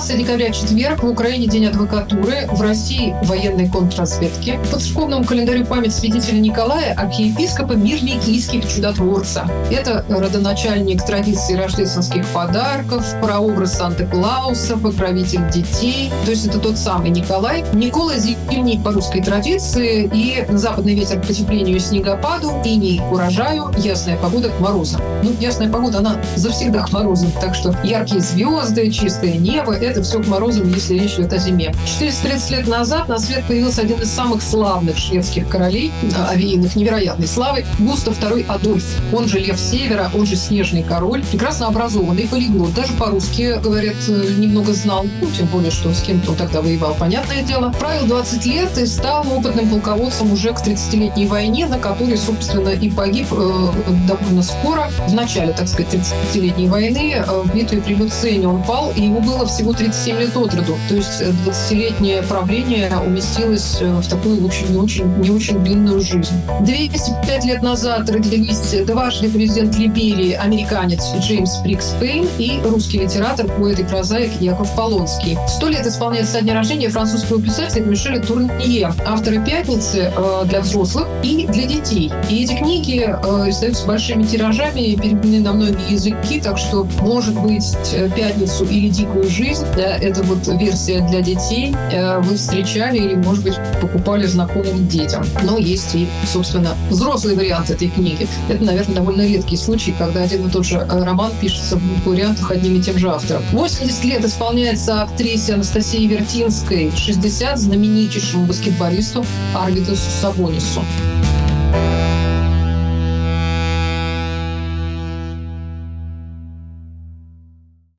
17 декабря, четверг. В Украине день адвокатуры. В России военной контрразведки. По церковному календарю память святителя Николая, архиепископа Мирликийских чудотворца. Это родоначальник традиции рождественских подарков, прообраз Санта-Клауса, покровитель детей. То есть это тот самый Николай. Никола зимний по русской традиции, и западный ветер к потеплению и снегопаду, иней к урожаю, ясная погода к морозам. Ясная погода, она завсегда к морозам, так что яркие звезды, чистое небо — это все к морозам, если речь идет о зиме. 430 лет назад на свет появился один из самых славных шведских королей, овеянных невероятной славой, Густав II Адольф. Он же Лев Севера, он же Снежный король, прекрасно образованный, полиглот, даже по-русски, говорят, немного знал, тем более, что с кем-то он тогда воевал, понятное дело. Правил 20 лет и стал опытным полководцем уже к 30-летней войне, на которой, собственно, и погиб довольно скоро. В начале, так сказать, 30-летней войны в битве при Люцене он пал, и ему было всего 37 лет от роду. То есть 20-летнее правление уместилось в такую, в общем, не очень длинную жизнь. 205 лет назад родились дважды президент Либерии, американец Джеймс Брикс Пейн и русский литератор, поэт и прозаик Яков Полонский. 100 лет исполняется со дня рождения французского писателя Мишеля Турнье, автора «Пятницы» для взрослых и для детей. И эти книги издаются большими тиражами, переведены на многие языки, так что, может быть, «Пятницу» или «Дикую жизнь», да, это вот версия для детей, вы встречали или, может быть, покупали знакомым детям. Но есть и, собственно, взрослый вариант этой книги. Это, наверное, довольно редкий случай, когда один и тот же роман пишется в двух вариантах одним и тем же автором. 80 лет исполняется актрисе Анастасии Вертинской, 60 знаменитейшему баскетболисту Арвидасу Сабонису.